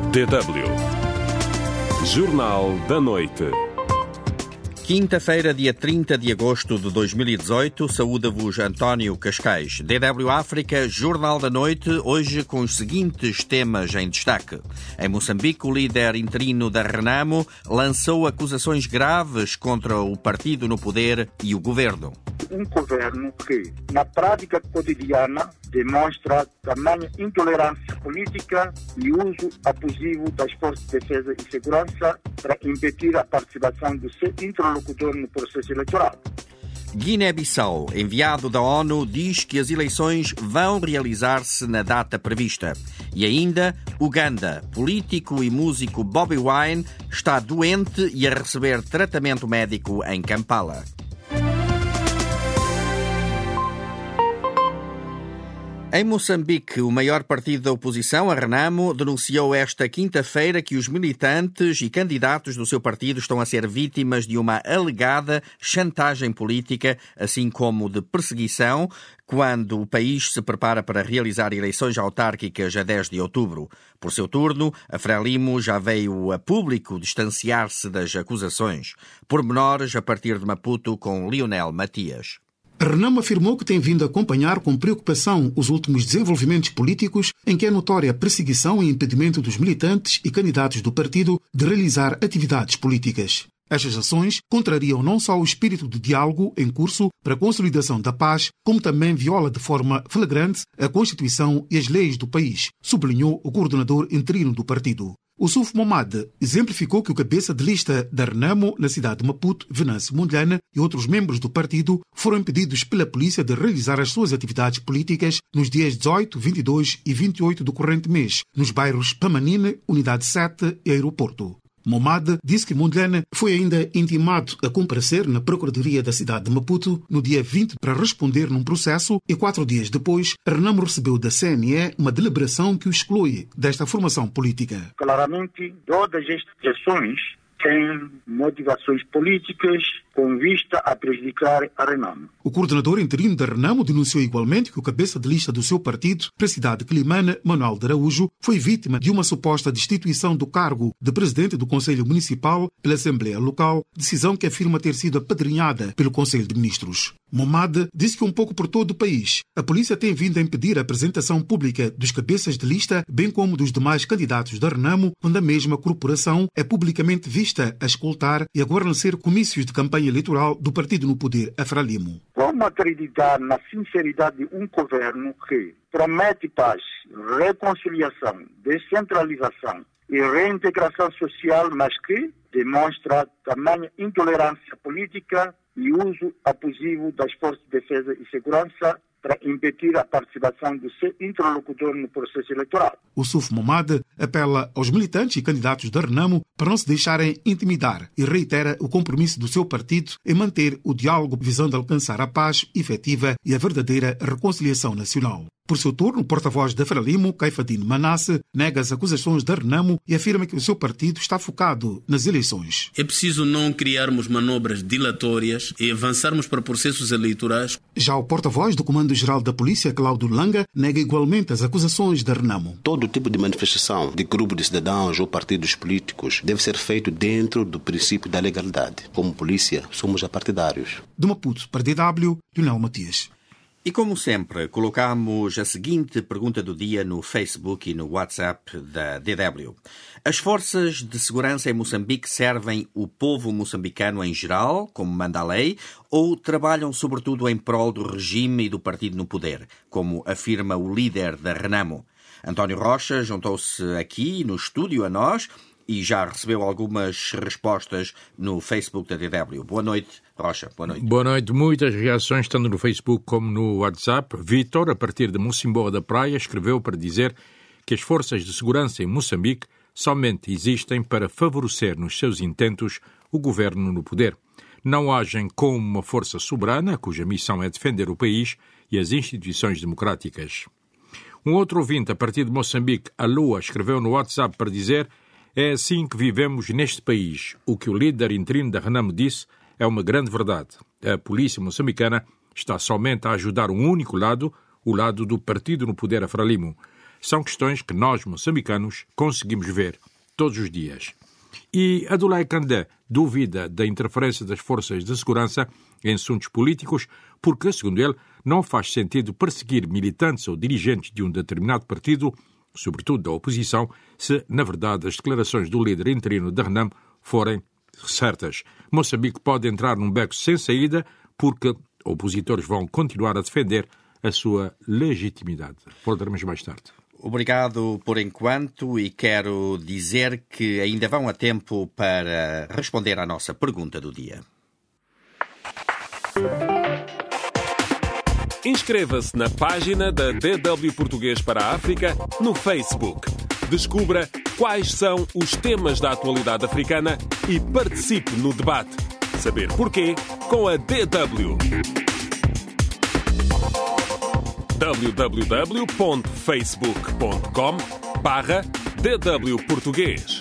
DW Jornal da Noite. Quinta-feira, dia 30 de agosto de 2018, saúda-vos António Cascais. DW África, Jornal da Noite, hoje com os seguintes temas em destaque. Em Moçambique, o líder interino da Renamo lançou acusações graves contra o partido no poder e o governo. Um governo que, na prática cotidiana, demonstra tamanha intolerância política e uso abusivo das forças de defesa e segurança para impedir a participação do seu interlocutor no processo eleitoral. Guiné-Bissau, enviado da ONU, diz que as eleições vão realizar-se na data prevista. E ainda, Uganda, político e músico Bobi Wine está doente e a receber tratamento médico em Kampala. Em Moçambique, o maior partido da oposição, a Renamo, denunciou esta quinta-feira que os militantes e candidatos do seu partido estão a ser vítimas de uma alegada chantagem política, assim como de perseguição, quando o país se prepara para realizar eleições autárquicas a 10 de outubro. Por seu turno, a Frelimo já veio a público distanciar-se das acusações. Pormenores a partir de Maputo com Lionel Matias. A Renamo afirmou que tem vindo a acompanhar com preocupação os últimos desenvolvimentos políticos em que é notória a perseguição e impedimento dos militantes e candidatos do partido de realizar atividades políticas. Estas ações contrariam não só o espírito de diálogo em curso para a consolidação da paz, como também viola de forma flagrante a Constituição e as leis do país, sublinhou o coordenador interino do partido. O Suf Momad exemplificou que o cabeça de lista da Renamo na cidade de Maputo, Venâncio Mondlane, e outros membros do partido foram impedidos pela polícia de realizar as suas atividades políticas nos dias 18, 22 e 28 do corrente mês, nos bairros Pamanine, Unidade 7 e Aeroporto. Momad disse que Mondlane foi ainda intimado a comparecer na Procuradoria da cidade de Maputo no dia 20 para responder num processo e 4 dias depois, a Renamo recebeu da CNE uma deliberação que o exclui desta formação política. Claramente, todas estas ações têm motivações políticas com vista a prejudicar a Renamo. O coordenador interino da Renamo denunciou igualmente que o cabeça de lista do seu partido para a cidade de Quelimane, Manuel de Araújo, foi vítima de uma suposta destituição do cargo de presidente do Conselho Municipal pela Assembleia Local, decisão que afirma ter sido apadrinhada pelo Conselho de Ministros. Momad disse que um pouco por todo o país, a polícia tem vindo a impedir a apresentação pública dos cabeças de lista, bem como dos demais candidatos da Renamo, quando a mesma corporação é publicamente vista a escoltar e a guarnecer comícios de campanha eleitoral do partido no poder, a Frelimo. Como acreditar na sinceridade de um governo que promete paz, reconciliação, descentralização e reintegração social, mas que demonstra tamanha intolerância política e uso abusivo das forças de defesa e segurança para impedir a participação do seu interlocutor no processo eleitoral. O Suf Momad apela aos militantes e candidatos da Renamo para não se deixarem intimidar e reitera o compromisso do seu partido em manter o diálogo visando alcançar a paz efetiva e a verdadeira reconciliação nacional. Por seu turno, o porta-voz da Frelimo, Caifadine Manasse, nega as acusações da Renamo e afirma que o seu partido está focado nas eleições. É preciso não criarmos manobras dilatórias e avançarmos para processos eleitorais. Já o porta-voz do Comando-Geral da Polícia, Cláudio Langa, nega igualmente as acusações da Renamo. Todo tipo de manifestação de grupo de cidadãos ou partidos políticos deve ser feito dentro do princípio da legalidade. Como polícia, somos apartidários. De Maputo para DW, Lionel Matias. E como sempre, colocamos a seguinte pergunta do dia no Facebook e no WhatsApp da DW. As forças de segurança em Moçambique servem o povo moçambicano em geral, como manda a lei, ou trabalham sobretudo em prol do regime e do partido no poder, como afirma o líder da Renamo? António Rocha juntou-se aqui no estúdio a nós e já recebeu algumas respostas no Facebook da DW. Boa noite, Rocha. Boa noite. Boa noite. Muitas reações, tanto no Facebook como no WhatsApp. Vítor, a partir de Mocimboa da Praia, escreveu para dizer que as forças de segurança em Moçambique somente existem para favorecer nos seus intentos o governo no poder. Não agem como uma força soberana, cuja missão é defender o país e as instituições democráticas. Um outro ouvinte, a partir de Moçambique, a Lua, escreveu no WhatsApp para dizer: é assim que vivemos neste país. O que o líder interino da Renamo disse é uma grande verdade. A polícia moçambicana está somente a ajudar um único lado, o lado do partido no poder, a Frelimo. são questões que nós, moçambicanos, conseguimos ver todos os dias. E Adulay Kandé duvida da interferência das forças de segurança em assuntos políticos porque, segundo ele, não faz sentido perseguir militantes ou dirigentes de um determinado partido, sobretudo da oposição, se, na verdade, as declarações do líder interino da RENAM forem certas. Moçambique pode entrar num beco sem saída porque opositores vão continuar a defender a sua legitimidade. Voltaremos mais tarde. Obrigado por enquanto e quero dizer que ainda vão a tempo para responder à nossa pergunta do dia. Inscreva-se na página da DW Português para a África no Facebook. Descubra quais são os temas da atualidade africana e participe no debate. Saber porquê com a DW. www.facebook.com/DW Português.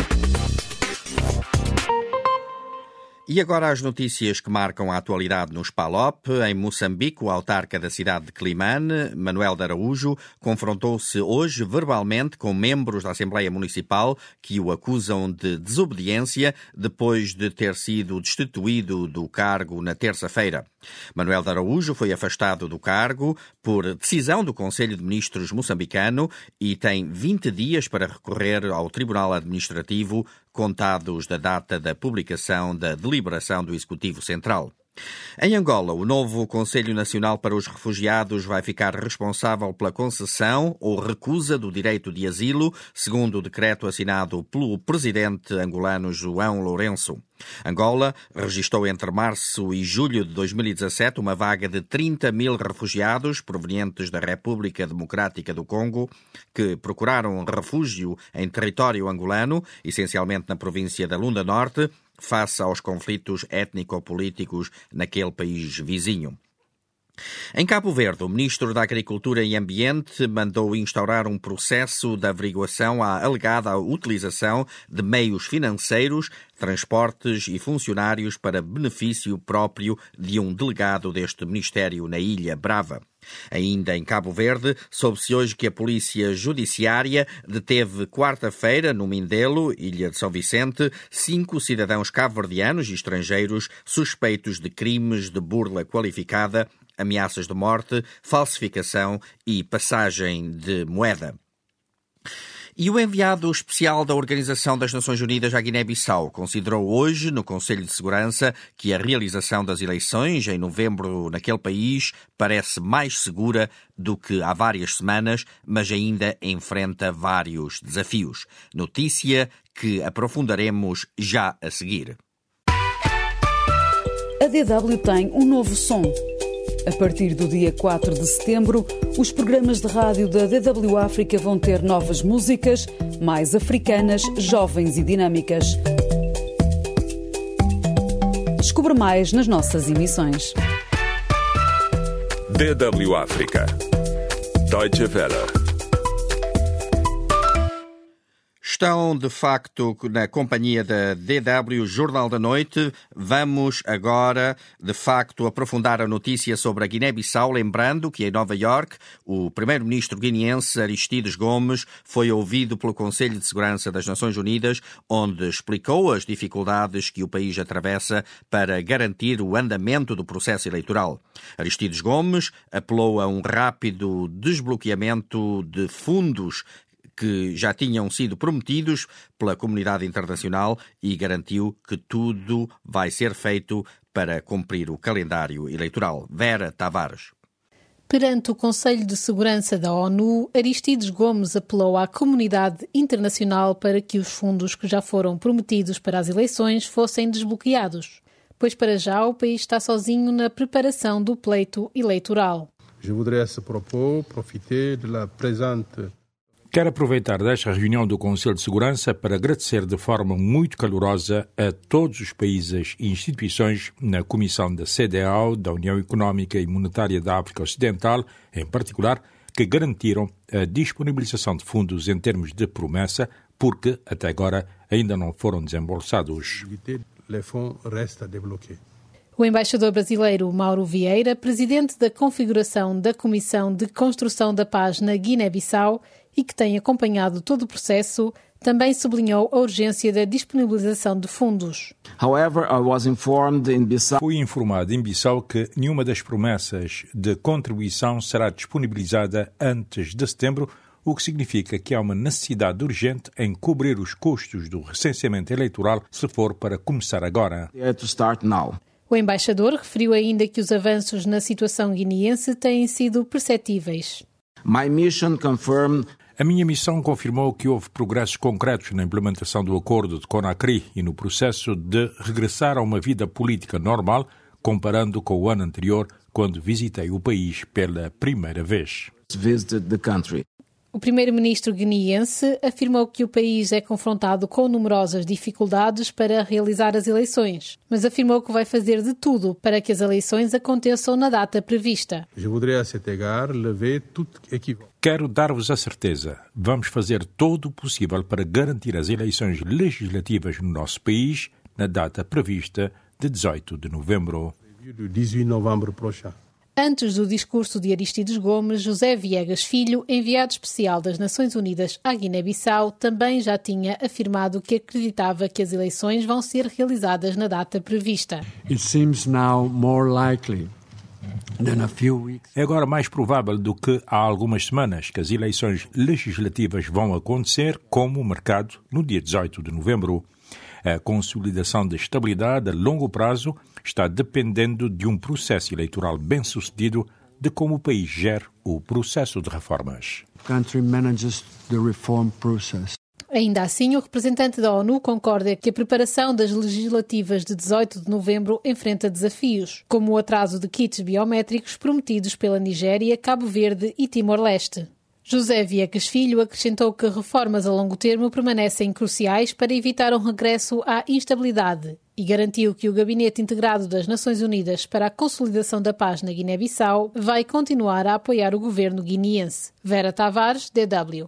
E agora as notícias que marcam a atualidade nos PALOP. Em Moçambique, o autarca da cidade de Climane, Manuel de Araújo, confrontou-se hoje verbalmente com membros da Assembleia Municipal que o acusam de desobediência depois de ter sido destituído do cargo na terça-feira. Manuel de Araújo foi afastado do cargo por decisão do Conselho de Ministros moçambicano e tem 20 dias para recorrer ao Tribunal Administrativo, contados da data da publicação da deliberação do Executivo Central. Em Angola, o novo Conselho Nacional para os Refugiados vai ficar responsável pela concessão ou recusa do direito de asilo, segundo o decreto assinado pelo presidente angolano João Lourenço. Angola registrou entre março e julho de 2017 uma vaga de 30 mil refugiados provenientes da República Democrática do Congo que procuraram refúgio em território angolano, essencialmente na província da Lunda Norte, face aos conflitos étnico-políticos naquele país vizinho. Em Cabo Verde, o ministro da Agricultura e Ambiente mandou instaurar um processo de averiguação à alegada utilização de meios financeiros, transportes e funcionários para benefício próprio de um delegado deste ministério na Ilha Brava. Ainda em Cabo Verde, soube-se hoje que a Polícia Judiciária deteve quarta-feira, no Mindelo, Ilha de São Vicente, 5 cidadãos cabo-verdianos e estrangeiros suspeitos de crimes de burla qualificada, ameaças de morte, falsificação e passagem de moeda. E o enviado especial da Organização das Nações Unidas à Guiné-Bissau considerou hoje, no Conselho de Segurança, que a realização das eleições em novembro naquele país parece mais segura do que há várias semanas, mas ainda enfrenta vários desafios. Notícia que aprofundaremos já a seguir. A DW tem um novo som. A partir do dia 4 de setembro, os programas de rádio da DW África vão ter novas músicas, mais africanas, jovens e dinâmicas. Descubra mais nas nossas emissões. DW África. Deutsche Welle. Estão, de facto, na companhia da DW Jornal da Noite. Vamos agora, de facto, aprofundar a notícia sobre a Guiné-Bissau, lembrando que em Nova Iorque o primeiro-ministro guineense Aristides Gomes foi ouvido pelo Conselho de Segurança das Nações Unidas, onde explicou as dificuldades que o país atravessa para garantir o andamento do processo eleitoral. Aristides Gomes apelou a um rápido desbloqueamento de fundos que já tinham sido prometidos pela comunidade internacional e garantiu que tudo vai ser feito para cumprir o calendário eleitoral. Vera Tavares. Perante o Conselho de Segurança da ONU, Aristides Gomes apelou à comunidade internacional para que os fundos que já foram prometidos para as eleições fossem desbloqueados, pois para já o país está sozinho na preparação do pleito eleitoral. Je voudrais à ce propos profiter de la présente. Quero aproveitar desta reunião do Conselho de Segurança para agradecer de forma muito calorosa a todos os países e instituições na Comissão da CEDEAO, da União Económica e Monetária da África Ocidental, em particular, que garantiram a disponibilização de fundos em termos de promessa, porque até agora ainda não foram desembolsados. Les fonds restent à débloquer. O embaixador brasileiro Mauro Vieira, presidente da configuração da Comissão de Construção da Paz na Guiné-Bissau, e que tem acompanhado todo o processo, também sublinhou a urgência da disponibilização de fundos. Fui informado em Bissau que nenhuma das promessas de contribuição será disponibilizada antes de setembro, o que significa que há uma necessidade urgente em cobrir os custos do recenseamento eleitoral se for para começar agora. O embaixador referiu ainda que os avanços na situação guineense têm sido perceptíveis. A minha missão confirmou que houve progressos concretos na implementação do acordo de Conakry e no processo de regressar a uma vida política normal, comparando com o ano anterior, quando visitei o país pela primeira vez. O primeiro-ministro guineense afirmou que o país é confrontado com numerosas dificuldades para realizar as eleições, mas afirmou que vai fazer de tudo para que as eleições aconteçam na data prevista. Quero dar-vos a certeza, vamos fazer todo o possível para garantir as eleições legislativas no nosso país na data prevista de 18 de novembro. Antes do discurso de Aristides Gomes, José Viegas Filho, enviado especial das Nações Unidas à Guiné-Bissau, também já tinha afirmado que acreditava que as eleições vão ser realizadas na data prevista. É agora mais provável do que há algumas semanas que as eleições legislativas vão acontecer, como marcado no dia 18 de novembro. A consolidação da estabilidade a longo prazo está dependendo de um processo eleitoral bem-sucedido, de como o país gera o processo de reformas. Ainda assim, o representante da ONU concorda que a preparação das legislativas de 18 de novembro enfrenta desafios, como o atraso de kits biométricos prometidos pela Nigéria, Cabo Verde e Timor-Leste. José Viegas Filho acrescentou que reformas a longo termo permanecem cruciais para evitar um regresso à instabilidade e garantiu que o Gabinete Integrado das Nações Unidas para a Consolidação da Paz na Guiné-Bissau vai continuar a apoiar o governo guineense. Vera Tavares, DW.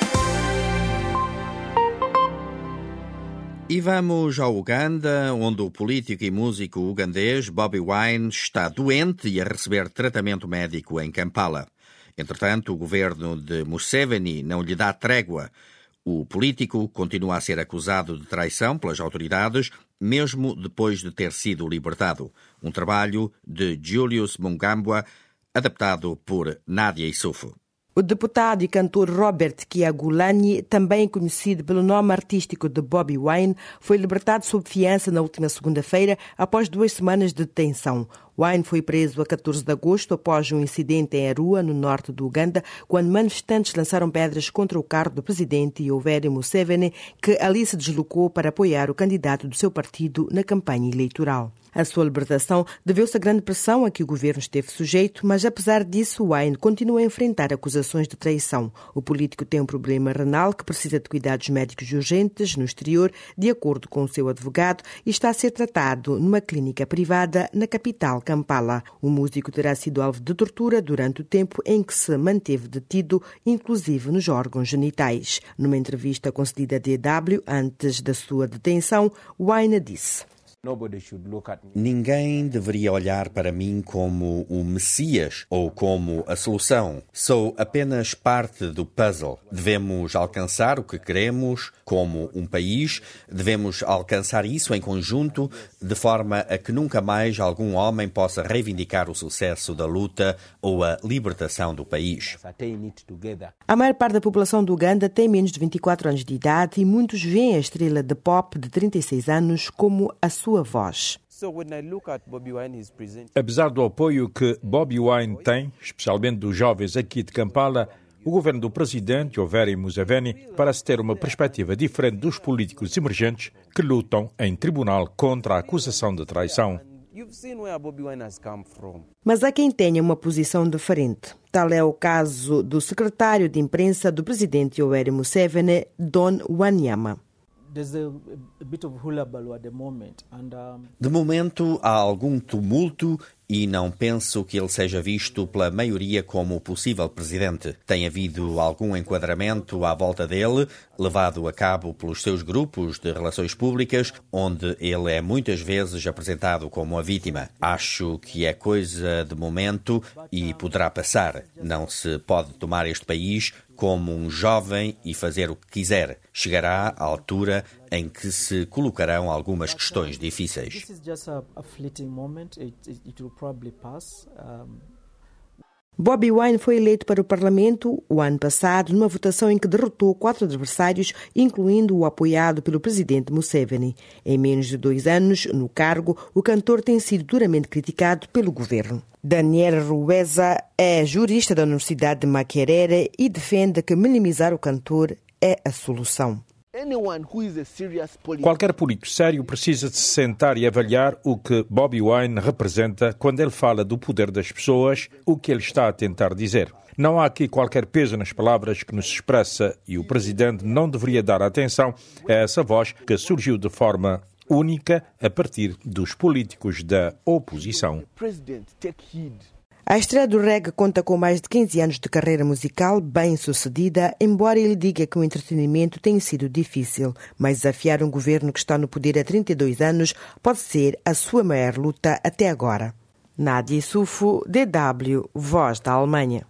E vamos ao Uganda, onde o político e músico ugandês Bobi Wine está doente e a receber tratamento médico em Kampala. Entretanto, o governo de Museveni não lhe dá trégua. O político continua a ser acusado de traição pelas autoridades, mesmo depois de ter sido libertado. Um trabalho de Julius Mungambwa, adaptado por Nádia Issoufou. O deputado e cantor Robert Kyagulanyi, também conhecido pelo nome artístico de Bobi Wine, foi libertado sob fiança na última segunda-feira, após 2 semanas de detenção. Wine foi preso a 14 de agosto após um incidente em Arua, no norte do Uganda, quando manifestantes lançaram pedras contra o carro do presidente Yoweri Museveni, que ali se deslocou para apoiar o candidato do seu partido na campanha eleitoral. A sua libertação deveu-se à grande pressão a que o governo esteve sujeito, mas apesar disso, Wine continua a enfrentar acusações de traição. O político tem um problema renal que precisa de cuidados médicos urgentes no exterior, de acordo com o seu advogado, e está a ser tratado numa clínica privada na capital, Kampala. O músico terá sido alvo de tortura durante o tempo em que se manteve detido, inclusive nos órgãos genitais. Numa entrevista concedida à DW antes da sua detenção, Wine disse: Ninguém deveria olhar para mim como o Messias ou como a solução. Sou apenas parte do puzzle. Devemos alcançar o que queremos como um país, devemos alcançar isso em conjunto, de forma a que nunca mais algum homem possa reivindicar o sucesso da luta ou a libertação do país. A maior parte da população do Uganda tem menos de 24 anos de idade e muitos veem a estrela de pop de 36 anos como a sua voz. Apesar do apoio que Bobi Wine tem, especialmente dos jovens aqui de Kampala, o governo do presidente Yoweri Museveni parece ter uma perspectiva diferente dos políticos emergentes que lutam em tribunal contra a acusação de traição. Mas há quem tenha uma posição diferente. Tal é o caso do secretário de imprensa do presidente Yoweri Museveni, Don Wanyama. De momento, há algum tumulto e não penso que ele seja visto pela maioria como o possível presidente. Tem havido algum enquadramento à volta dele, levado a cabo pelos seus grupos de relações públicas, onde ele é muitas vezes apresentado como a vítima. Acho que é coisa de momento e poderá passar. Não se pode tomar este país como um jovem e fazer o que quiser. Chegará a altura em que se colocarão algumas questões difíceis. Bobi Wine foi eleito para o Parlamento o ano passado numa votação em que derrotou 4 adversários, incluindo o apoiado pelo presidente Museveni. Em menos de 2 anos no cargo, o cantor tem sido duramente criticado pelo governo. Daniel Rueza é jurista da Universidade de Makerere e defende que minimizar o cantor é a solução. Qualquer político sério precisa de se sentar e avaliar o que Bobi Wine representa quando ele fala do poder das pessoas, o que ele está a tentar dizer. Não há aqui qualquer peso nas palavras que nos expressa e o presidente não deveria dar atenção a essa voz que surgiu de forma única a partir dos políticos da oposição. A estrela do reggae conta com mais de 15 anos de carreira musical bem-sucedida, embora ele diga que o entretenimento tem sido difícil. Mas desafiar um governo que está no poder há 32 anos pode ser a sua maior luta até agora. Nadia Issoufou, DW, Voz da Alemanha.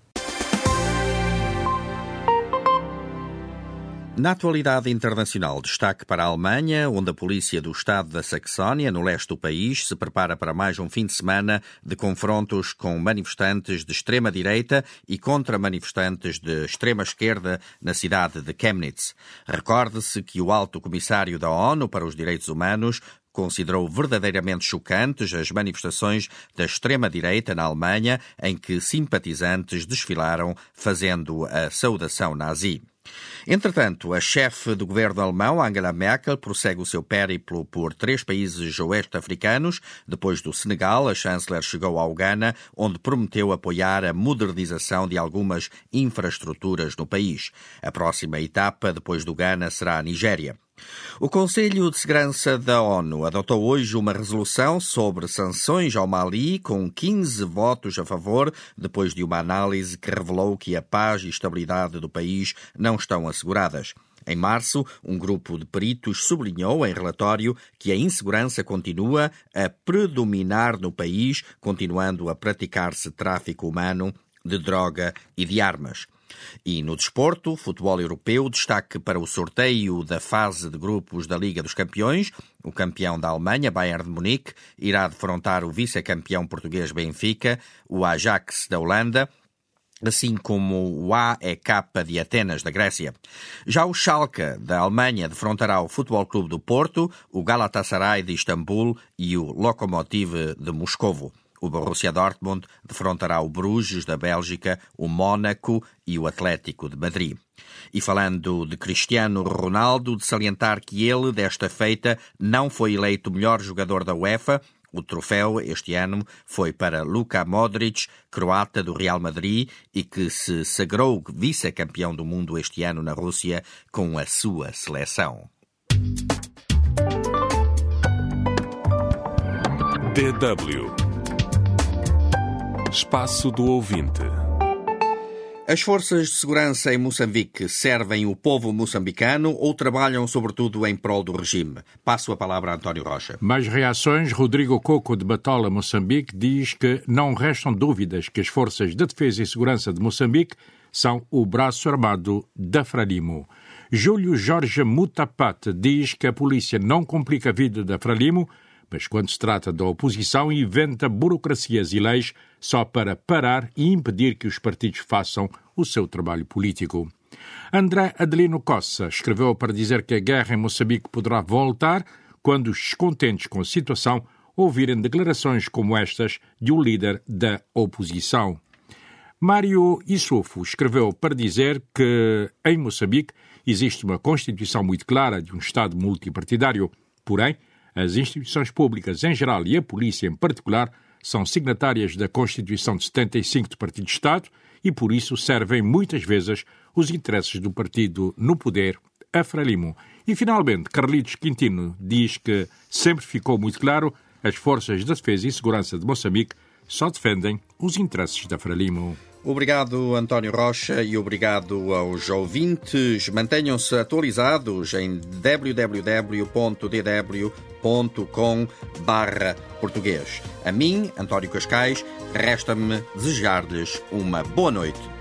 Na atualidade internacional, destaque para a Alemanha, onde a polícia do estado da Saxónia, no leste do país, se prepara para mais um fim de semana de confrontos com manifestantes de extrema-direita e contra manifestantes de extrema-esquerda na cidade de Chemnitz. Recorde-se que o alto comissário da ONU para os Direitos Humanos considerou verdadeiramente chocantes as manifestações da extrema-direita na Alemanha, em que simpatizantes desfilaram fazendo a saudação nazi. Entretanto, a chefe do governo alemão, Angela Merkel, prossegue o seu périplo por 3 países oeste-africanos. Depois do Senegal, a chanceler chegou ao Ghana, onde prometeu apoiar a modernização de algumas infraestruturas no país. A próxima etapa, depois do Ghana, será a Nigéria. O Conselho de Segurança da ONU adotou hoje uma resolução sobre sanções ao Mali com 15 votos a favor, depois de uma análise que revelou que a paz e estabilidade do país não estão asseguradas. Em março, um grupo de peritos sublinhou em relatório que a insegurança continua a predominar no país, continuando a praticar-se tráfico humano de droga e de armas. E no desporto, futebol europeu, destaque para o sorteio da fase de grupos da Liga dos Campeões. O campeão da Alemanha, Bayern de Munique, irá defrontar o vice-campeão português Benfica, o Ajax da Holanda, assim como o AEK de Atenas, da Grécia. Já o Schalke, da Alemanha, defrontará o Futebol Clube do Porto, o Galatasaray de Istambul e o Lokomotiv de Moscovo. O Borussia Dortmund defrontará o Bruges, da Bélgica, o Mónaco e o Atlético de Madrid. E falando de Cristiano Ronaldo, de salientar que ele, desta feita, não foi eleito o melhor jogador da UEFA. O troféu, este ano, foi para Luka Modric, croata do Real Madrid, e que se sagrou vice-campeão do mundo este ano na Rússia com a sua seleção. DW Espaço do Ouvinte. As forças de segurança em Moçambique servem o povo moçambicano ou trabalham sobretudo em prol do regime? Passo a palavra a António Rocha. Mais reações. Rodrigo Coco, de Batola, Moçambique, diz que não restam dúvidas que as forças de defesa e segurança de Moçambique são o braço armado da Frelimo. Júlio Jorge Mutapat diz que a polícia não complica a vida da Frelimo, mas quando se trata da oposição inventa burocracias e leis só para parar e impedir que os partidos façam o seu trabalho político. André Adelino Cossa escreveu para dizer que a guerra em Moçambique poderá voltar quando os descontentes com a situação ouvirem declarações como estas de um líder da oposição. Mário Issoufou escreveu para dizer que em Moçambique existe uma Constituição muito clara de um Estado multipartidário, porém, as instituições públicas em geral e a polícia em particular são signatárias da Constituição de 75 do Partido de Estado e, por isso, servem muitas vezes os interesses do partido no poder, a Frelimo. E, finalmente, Carlitos Quintino diz que sempre ficou muito claro as forças de defesa e segurança de Moçambique só defendem os interesses da Frelimo. Obrigado, António Rocha, e obrigado aos ouvintes. Mantenham-se atualizados em www.dw.com/português. A mim, António Cascais, resta-me desejar-lhes uma boa noite.